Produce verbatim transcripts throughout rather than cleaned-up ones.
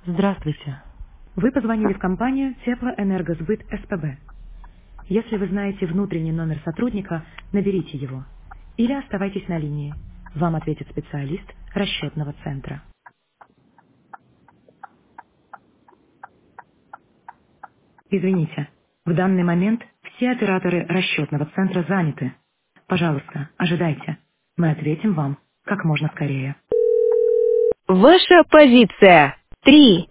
Здравствуйте. Вы позвонили в компанию Теплоэнергосбыт СПБ. Если вы знаете внутренний номер сотрудника, наберите его. Или оставайтесь на линии. Вам ответит специалист расчетного центра. Извините, в данный момент все операторы расчетного центра заняты. Пожалуйста, ожидайте. Мы ответим вам как можно скорее. Ваша позиция. Три.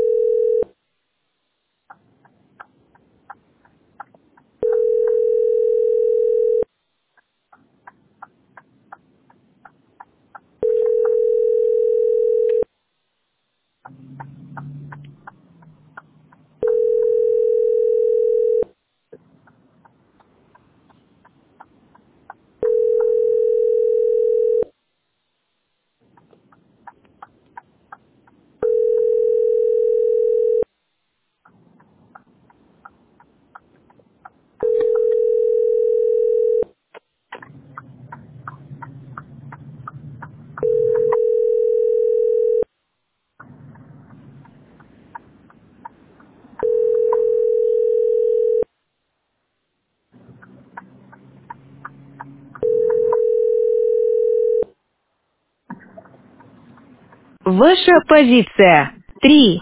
Ваша позиция. Три.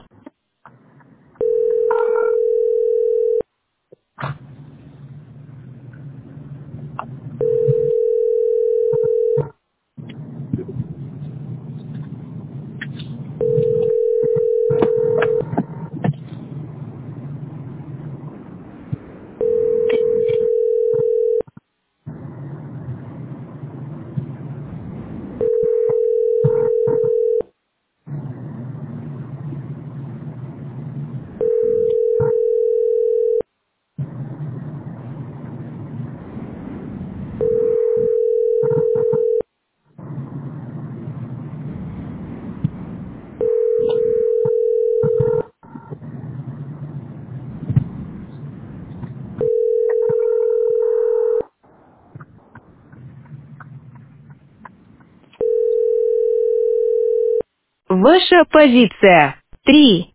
Ваша позиция. Три.